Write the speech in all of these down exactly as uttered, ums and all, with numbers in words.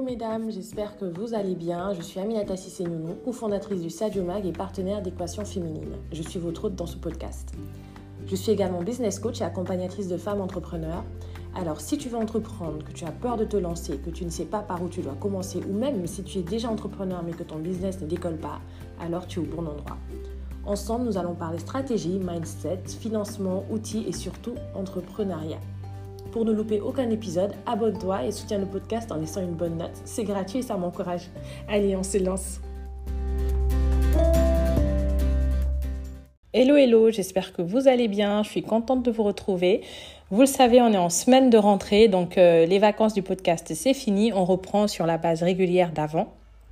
mesdames, j'espère que vous allez bien. Je suis Aminata Sissé-Nounou, cofondatrice du Sadio Mag et partenaire d'Équation Féminine. Je suis votre hôte dans ce podcast. Je suis également business coach et accompagnatrice de femmes entrepreneurs. Alors si tu veux entreprendre, que tu as peur de te lancer, que tu ne sais pas par où tu dois commencer ou même si tu es déjà entrepreneur mais que ton business ne décolle pas, alors tu es au bon endroit. Ensemble, nous allons parler stratégie, mindset, financement, outils et surtout entrepreneuriat. Pour ne louper aucun épisode, abonne-toi et soutiens le podcast en laissant une bonne note. C'est gratuit et ça m'encourage. Allez, on se lance. Hello, hello, j'espère que vous allez bien. Je suis contente de vous retrouver. Vous le savez, on est en semaine de rentrée, donc euh, les vacances du podcast, c'est fini. On reprend sur la base régulière d'avant.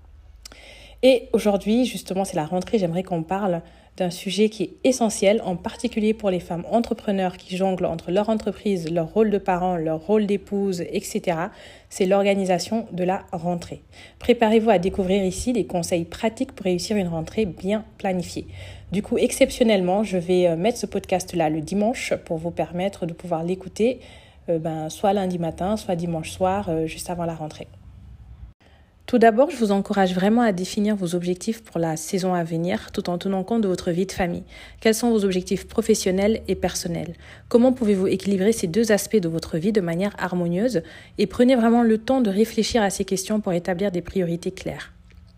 Et aujourd'hui, justement, c'est la rentrée. J'aimerais qu'on parle d'un sujet qui est essentiel, en particulier pour les femmes entrepreneurs qui jonglent entre leur entreprise, leur rôle de parent, leur rôle d'épouse, et cetera. C'est l'organisation de la rentrée. Préparez-vous à découvrir ici des conseils pratiques pour réussir une rentrée bien planifiée. Du coup, exceptionnellement, je vais mettre ce podcast-là le dimanche pour vous permettre de pouvoir l'écouter euh, ben, soit lundi matin, soit dimanche soir, euh, juste avant la rentrée. Tout d'abord, je vous encourage vraiment à définir vos objectifs pour la saison à venir tout en tenant compte de votre vie de famille. Quels sont vos objectifs professionnels et personnels? Comment pouvez-vous équilibrer ces deux aspects de votre vie de manière harmonieuse? Et prenez vraiment le temps de réfléchir à ces questions pour établir des priorités claires.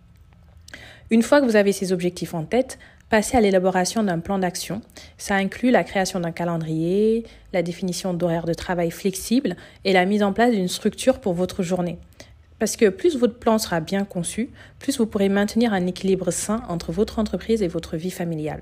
Une fois que vous avez ces objectifs en tête, passez à l'élaboration d'un plan d'action. Ça inclut la création d'un calendrier, la définition d'horaires de travail flexibles et la mise en place d'une structure pour votre journée. Parce que plus votre plan sera bien conçu, plus vous pourrez maintenir un équilibre sain entre votre entreprise et votre vie familiale.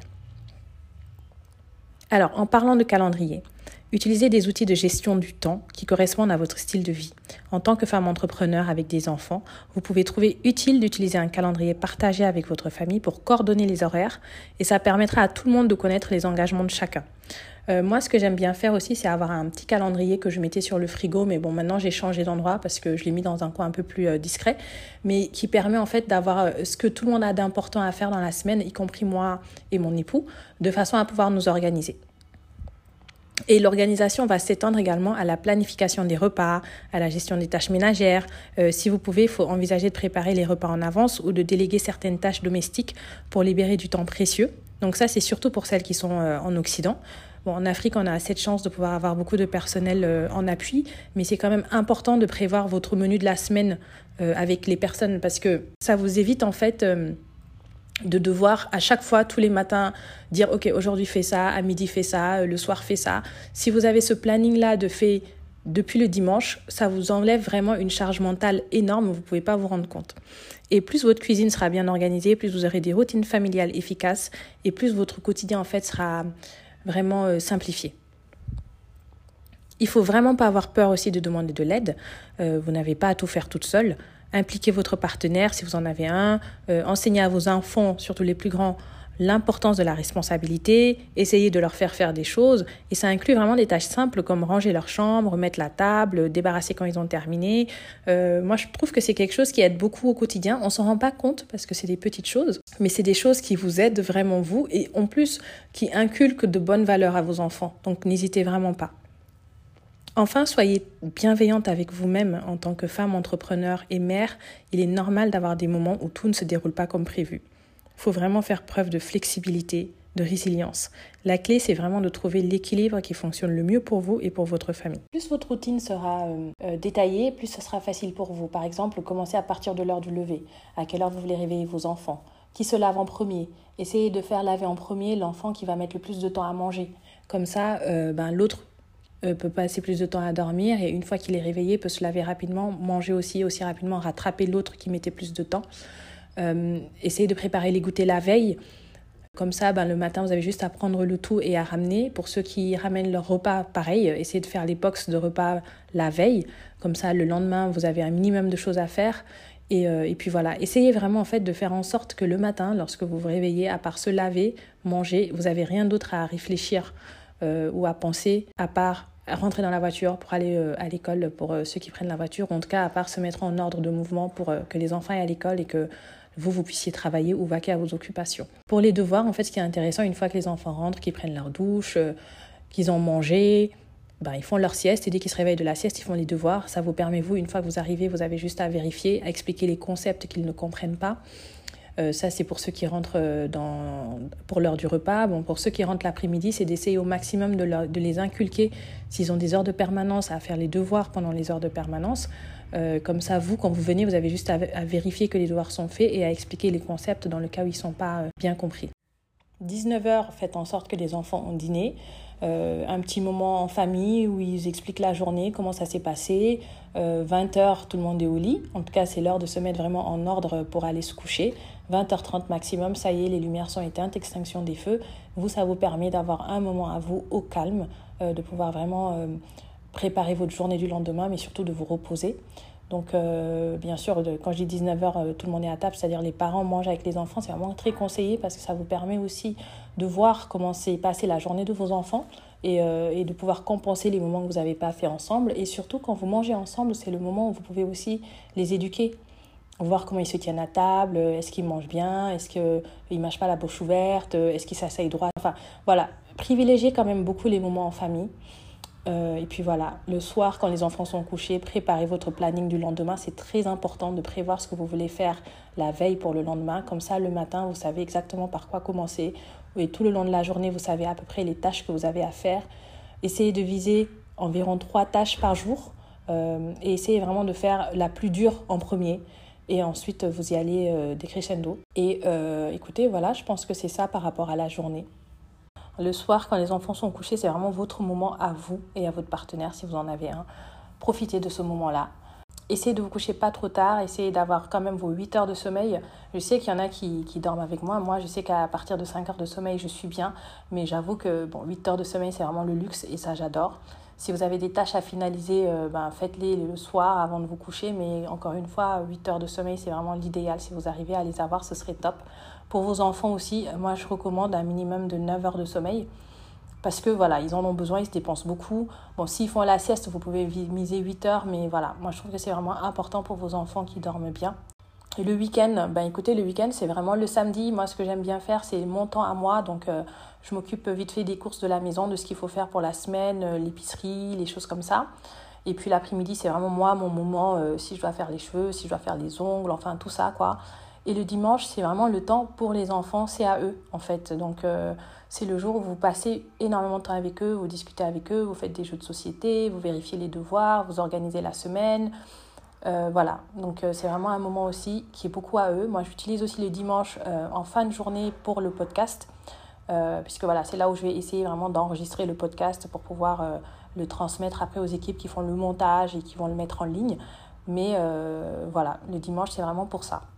Alors, en parlant de calendrier, utilisez des outils de gestion du temps qui correspondent à votre style de vie. En tant que femme entrepreneur avec des enfants, vous pouvez trouver utile d'utiliser un calendrier partagé avec votre famille pour coordonner les horaires et ça permettra à tout le monde de connaître les engagements de chacun. Euh, moi, ce que j'aime bien faire aussi, c'est avoir un petit calendrier que je mettais sur le frigo, mais bon, maintenant j'ai changé d'endroit parce que je l'ai mis dans un coin un peu plus euh, discret, mais qui permet en fait d'avoir euh, ce que tout le monde a d'important à faire dans la semaine, y compris moi et mon époux, de façon à pouvoir nous organiser. Et l'organisation va s'étendre également à la planification des repas, à la gestion des tâches ménagères. Euh, si vous pouvez, il faut envisager de préparer les repas en avance ou de déléguer certaines tâches domestiques pour libérer du temps précieux. Donc ça, c'est surtout pour celles qui sont euh, en Occident. Bon, en Afrique, on a assez de chance de pouvoir avoir beaucoup de personnel euh, en appui, mais c'est quand même important de prévoir votre menu de la semaine euh, avec les personnes parce que ça vous évite en fait euh, de devoir à chaque fois, tous les matins, dire « Ok, aujourd'hui fais ça, à midi fais ça, le soir fais ça ». Si vous avez ce planning-là de fait depuis le dimanche, ça vous enlève vraiment une charge mentale énorme, vous ne pouvez pas vous rendre compte. Et plus votre cuisine sera bien organisée, plus vous aurez des routines familiales efficaces et plus votre quotidien en fait sera vraiment euh, simplifié. Il ne faut vraiment pas avoir peur aussi de demander de l'aide. Euh, vous n'avez pas à tout faire toute seule. Impliquez votre partenaire si vous en avez un. Euh, enseignez à vos enfants, surtout les plus grands, l'importance de la responsabilité. Essayez de leur faire faire des choses. Et ça inclut vraiment des tâches simples comme ranger leur chambre, remettre la table, débarrasser quand ils ont terminé. Euh, moi, je trouve que c'est quelque chose qui aide beaucoup au quotidien. On ne s'en rend pas compte parce que c'est des petites choses. Mais c'est des choses qui vous aident vraiment vous et en plus qui inculquent de bonnes valeurs à vos enfants. Donc n'hésitez vraiment pas. Enfin, soyez bienveillante avec vous-même en tant que femme entrepreneur et mère. Il est normal d'avoir des moments où tout ne se déroule pas comme prévu. Il faut vraiment faire preuve de flexibilité, de résilience. La clé, c'est vraiment de trouver l'équilibre qui fonctionne le mieux pour vous et pour votre famille. Plus votre routine sera euh, euh, détaillée, plus ce sera facile pour vous. Par exemple, commencez à partir de l'heure du lever. À quelle heure vous voulez réveiller vos enfants? Qui se lave en premier? Essayez de faire laver en premier l'enfant qui va mettre le plus de temps à manger. Comme ça, euh, ben, l'autre euh, peut passer plus de temps à dormir et une fois qu'il est réveillé, peut se laver rapidement, manger aussi, aussi rapidement, rattraper l'autre qui mettait plus de temps. Euh, essayez de préparer les goûters la veille. Comme ça, ben, le matin, vous avez juste à prendre le tout et à ramener. Pour ceux qui ramènent leur repas, pareil, essayez de faire les box de repas la veille. Comme ça, le lendemain, vous avez un minimum de choses à faire. Et, euh, et puis voilà, essayez vraiment en fait de faire en sorte que le matin, lorsque vous vous réveillez, à part se laver, manger, vous n'avez rien d'autre à réfléchir euh, ou à penser, à part rentrer dans la voiture pour aller euh, à l'école pour euh, ceux qui prennent la voiture, ou en tout cas à part se mettre en ordre de mouvement pour euh, que les enfants aient à l'école et que vous, vous puissiez travailler ou vaquer à vos occupations. Pour les devoirs, en fait, ce qui est intéressant, une fois que les enfants rentrent, qu'ils prennent leur douche, euh, qu'ils ont mangé, ben, ils font leur sieste et dès qu'ils se réveillent de la sieste, ils font les devoirs. Ça vous permet, vous, une fois que vous arrivez, vous avez juste à vérifier, à expliquer les concepts qu'ils ne comprennent pas. Euh, ça, c'est pour ceux qui rentrent dans, pour l'heure du repas. Bon, pour ceux qui rentrent l'après-midi, c'est d'essayer au maximum de, leur, de les inculquer, s'ils ont des heures de permanence, à faire les devoirs pendant les heures de permanence. Euh, comme ça, vous, quand vous venez, vous avez juste à, à vérifier que les devoirs sont faits et à expliquer les concepts dans le cas où ils ne sont pas euh, bien compris. dix-neuf heures, faites en sorte que les enfants ont dîné. Euh, un petit moment en famille où ils expliquent la journée, comment ça s'est passé. Euh, vingt heures, tout le monde est au lit. En tout cas, c'est l'heure de se mettre vraiment en ordre pour aller se coucher. vingt heures trente maximum, ça y est, les lumières sont éteintes, extinction des feux. Vous, ça vous permet d'avoir un moment à vous au calme, euh, de pouvoir vraiment euh, préparer votre journée du lendemain, mais surtout de vous reposer. Donc, euh, bien sûr, de, quand je dis dix-neuf heures, euh, tout le monde est à table, c'est-à-dire les parents mangent avec les enfants. C'est vraiment très conseillé parce que ça vous permet aussi de voir comment s'est passée la journée de vos enfants et, euh, et de pouvoir compenser les moments que vous n'avez pas fait ensemble. Et surtout, quand vous mangez ensemble, c'est le moment où vous pouvez aussi les éduquer. Voir comment ils se tiennent à table, est-ce qu'ils mangent bien, est-ce qu'ils ne mâchent pas la bouche ouverte, est-ce qu'ils s'asseyent droit. Enfin, voilà, privilégiez quand même beaucoup les moments en famille. Euh, et puis voilà, le soir, quand les enfants sont couchés, préparez votre planning du lendemain. C'est très important de prévoir ce que vous voulez faire la veille pour le lendemain. Comme ça, le matin, vous savez exactement par quoi commencer. Et tout le long de la journée, vous savez à peu près les tâches que vous avez à faire. Essayez de viser environ trois tâches par jour euh, et essayez vraiment de faire la plus dure en premier. Et ensuite, vous y allez euh, décrescendo. Et euh, écoutez, voilà, je pense que c'est ça par rapport à la journée. Le soir, quand les enfants sont couchés, c'est vraiment votre moment à vous et à votre partenaire, si vous en avez un. Profitez de ce moment-là. Essayez de vous coucher pas trop tard, essayez d'avoir quand même vos huit heures de sommeil. Je sais qu'il y en a qui, qui dorment avec moi. Moi, je sais qu'à partir de cinq heures de sommeil, je suis bien. Mais j'avoue que bon, huit heures de sommeil, c'est vraiment le luxe et ça, j'adore. Si vous avez des tâches à finaliser, euh, ben, faites-les le soir avant de vous coucher. Mais encore une fois, huit heures de sommeil, c'est vraiment l'idéal. Si vous arrivez à les avoir, ce serait top. Pour vos enfants aussi, moi, je recommande un minimum de neuf heures de sommeil. Parce que voilà, ils en ont besoin, ils se dépensent beaucoup. Bon, s'ils font la sieste, vous pouvez miser huit heures. Mais voilà, moi, je trouve que c'est vraiment important pour vos enfants qui dorment bien. Et le week-end, ben écoutez, le week-end, c'est vraiment le samedi. Moi, ce que j'aime bien faire, c'est mon temps à moi. Donc, euh, je m'occupe vite fait des courses de la maison, de ce qu'il faut faire pour la semaine, euh, l'épicerie, les choses comme ça. Et puis l'après-midi, c'est vraiment moi, mon moment, euh, si je dois faire les cheveux, si je dois faire les ongles, enfin tout ça, quoi. Et le dimanche, c'est vraiment le temps pour les enfants, c'est à eux, en fait. Donc, euh, c'est le jour où vous passez énormément de temps avec eux, vous discutez avec eux, vous faites des jeux de société, vous vérifiez les devoirs, vous organisez la semaine. Euh, voilà, donc euh, c'est vraiment un moment aussi qui est beaucoup à eux. Moi, j'utilise aussi le dimanche euh, en fin de journée pour le podcast, euh, puisque voilà, c'est là où je vais essayer vraiment d'enregistrer le podcast pour pouvoir euh, le transmettre après aux équipes qui font le montage et qui vont le mettre en ligne. Mais euh, voilà, le dimanche, c'est vraiment pour ça.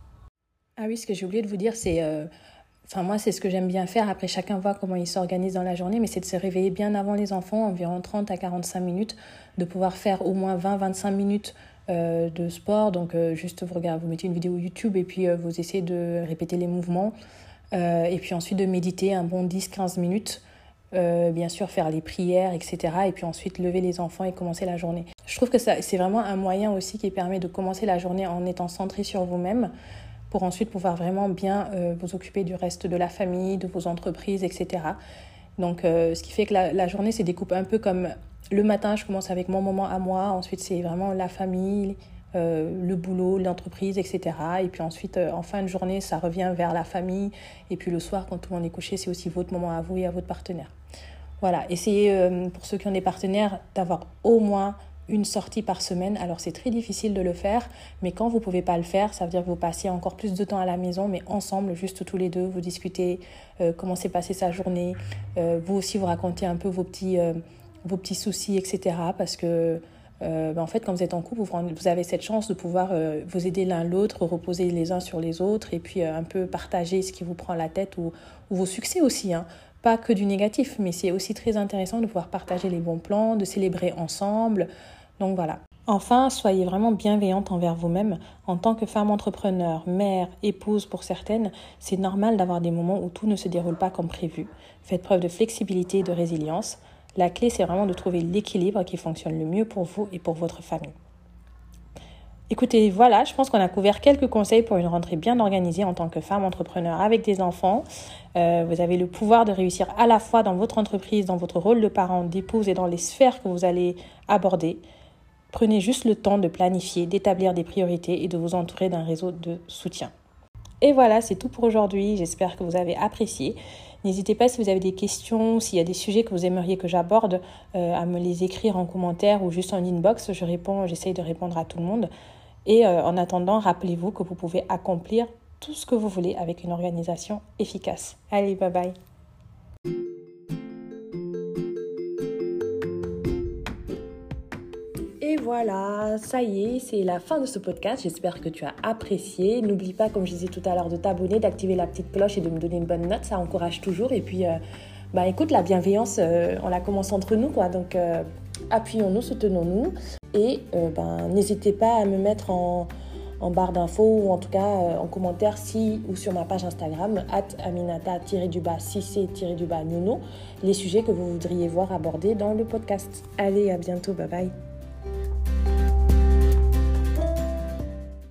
Ah oui, ce que j'ai oublié de vous dire, c'est... Euh, enfin, moi, c'est ce que j'aime bien faire. Après, chacun voit comment il s'organise dans la journée, mais c'est de se réveiller bien avant les enfants, environ trente à quarante-cinq minutes, de pouvoir faire au moins vingt à vingt-cinq minutes euh, de sport. Donc, euh, juste, vous regardez, vous mettez une vidéo YouTube et puis euh, vous essayez de répéter les mouvements. Euh, et puis ensuite, de méditer un bon dix à quinze minutes. Euh, bien sûr, faire les prières, et cetera. Et puis ensuite, lever les enfants et commencer la journée. Je trouve que ça, c'est vraiment un moyen aussi qui permet de commencer la journée en étant centré sur vous-même, pour ensuite pouvoir vraiment bien euh, vous occuper du reste de la famille, de vos entreprises, et cetera. Donc, euh, ce qui fait que la, la journée se découpe un peu comme le matin, je commence avec mon moment à moi, ensuite c'est vraiment la famille, euh, le boulot, l'entreprise, et cetera. Et puis ensuite, euh, en fin de journée, ça revient vers la famille. Et puis le soir, quand tout le monde est couché, c'est aussi votre moment à vous et à votre partenaire. Voilà, essayez, euh, pour ceux qui ont des partenaires, d'avoir au moins une sortie par semaine. Alors c'est très difficile de le faire, mais quand vous ne pouvez pas le faire, ça veut dire que vous passez encore plus de temps à la maison, mais ensemble, juste tous les deux, vous discutez euh, comment s'est passée sa journée, euh, vous aussi vous racontez un peu vos petits, euh, vos petits soucis, et cetera. Parce que euh, ben en fait, quand vous êtes en couple, vous, vous avez cette chance de pouvoir euh, vous aider l'un l'autre, reposer les uns sur les autres, et puis euh, un peu partager ce qui vous prend la tête, ou, ou vos succès aussi, hein. Pas que du négatif, mais c'est aussi très intéressant de pouvoir partager les bons plans, de célébrer ensemble. Donc voilà. Enfin, soyez vraiment bienveillante envers vous-même. En tant que femme entrepreneur, mère, épouse pour certaines, c'est normal d'avoir des moments où tout ne se déroule pas comme prévu. Faites preuve de flexibilité et de résilience. La clé, c'est vraiment de trouver l'équilibre qui fonctionne le mieux pour vous et pour votre famille. Écoutez, voilà, je pense qu'on a couvert quelques conseils pour une rentrée bien organisée en tant que femme entrepreneur avec des enfants. Euh, vous avez le pouvoir de réussir à la fois dans votre entreprise, dans votre rôle de parent, d'épouse et dans les sphères que vous allez aborder. Prenez juste le temps de planifier, d'établir des priorités et de vous entourer d'un réseau de soutien. Et voilà, c'est tout pour aujourd'hui. J'espère que vous avez apprécié. N'hésitez pas si vous avez des questions, s'il y a des sujets que vous aimeriez que j'aborde, euh, à me les écrire en commentaire ou juste en inbox. Je réponds, j'essaye de répondre à tout le monde. Et euh, en attendant, rappelez-vous que vous pouvez accomplir tout ce que vous voulez avec une organisation efficace. Allez, bye bye. Et voilà, ça y est, c'est la fin de ce podcast. J'espère que tu as apprécié. N'oublie pas, comme je disais tout à l'heure, de t'abonner, d'activer la petite cloche et de me donner une bonne note. Ça encourage toujours. Et puis, euh, bah, écoute, la bienveillance, euh, on la commence entre nous, quoi. Donc, euh, appuyons-nous, soutenons-nous. Et euh, ben, n'hésitez pas à me mettre en, en barre d'infos ou en tout cas euh, en commentaire si ou sur ma page Instagram arobase aminata-du-bas cc-nouno les sujets que vous voudriez voir abordés dans le podcast. Allez, à bientôt, bye bye.